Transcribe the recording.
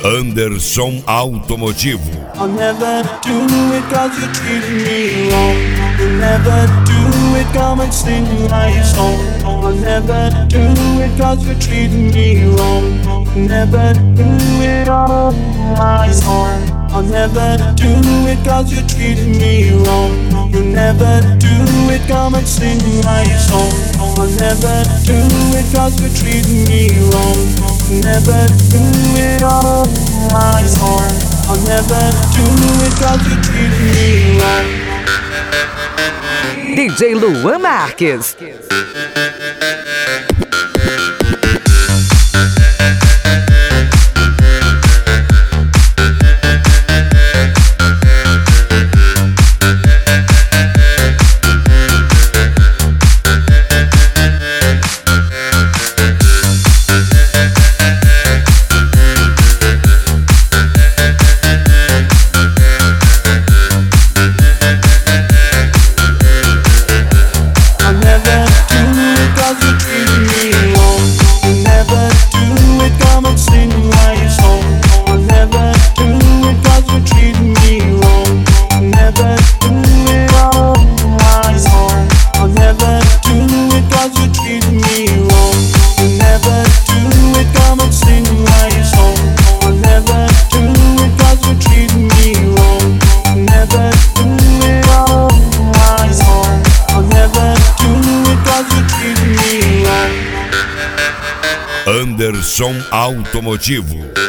Anderson Automotivo. I'll never do it cause you treated me wrong. You'll never do it, come and sing my song. I'll never do it cause you treated me wrong. You'll never do it all my song. I'll never do it cause you treated me wrong. You'll never do it, come and sing my song. I'll never do it cause you treated me wrong. You'll never do it all my song. I'll never do it cause you treated me wrong. DJ Luan Marques. Anderson Automotivo.